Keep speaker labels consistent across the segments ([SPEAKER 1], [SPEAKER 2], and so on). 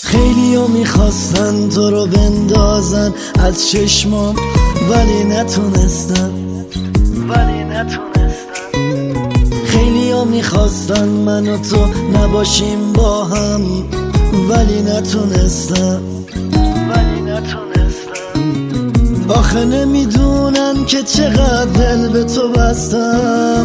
[SPEAKER 1] خیلی‌ها میخواستن تو رو بندازن از چشمام ولی نتونستن خیلی‌ها میخواستن من و تو نباشیم با هم ولی نتونستن آخه نمیدونن که چقدر دل به تو بستم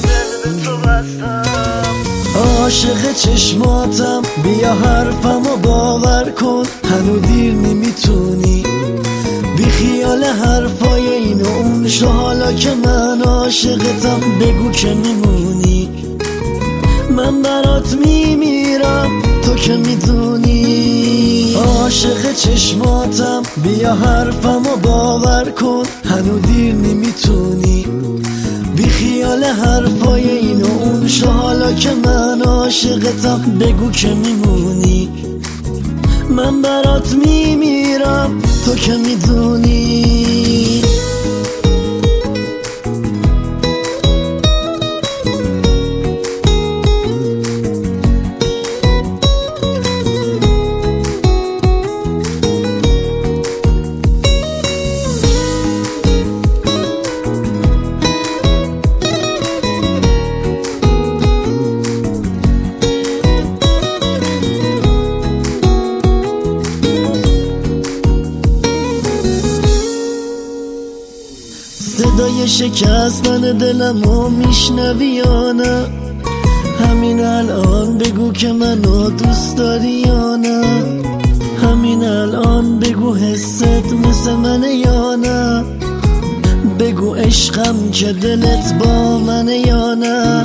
[SPEAKER 1] عاشق چشماتم، بیا حرفمو باور کن هنو دیر نمیتونی بی خیال حرفای این و اون شو حالا که من عاشقتم بگو که میمونی من برات میمیرم تو که میدونی عاشق چشماتم بیا حرفمو باور کن هنو دیر نمیتونی بی خیال حرفای این و اون شو حالا که من عاشقتم بگو که میمونی من برات میمیرم تو که میدونی صدای شکستن دلمو میشنوی یا نه همین الان بگو که منو دوست داری یا نه همین الان بگو حست مثل منه یا نه بگو عشقم که دلت با منه یا نه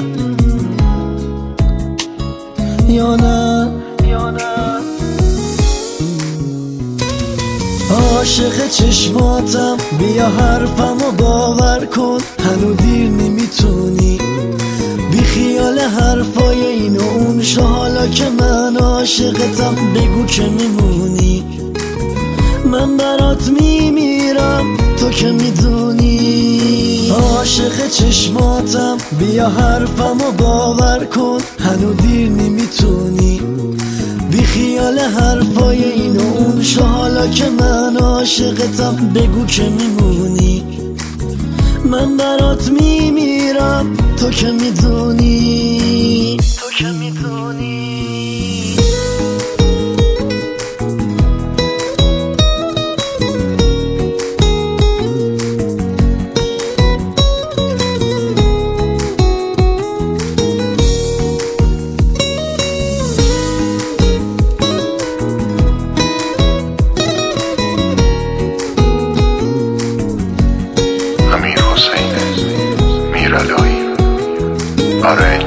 [SPEAKER 1] یا نه عاشق چشماتم بیا حرفمو باور کن هنو دیر نمیتونی بی خیال حرفای این و اون شو حالا که من عاشقتم بگو که میمونی من برات میمیرم تو که میدونی عاشق چشماتم بیا حرفمو باور کن هنو دیر نمیتونی بی خیال حرفای این و اون شو حالا که من عاشقتم بگو که میمونی من برات میمیرم تو که میدونی
[SPEAKER 2] آره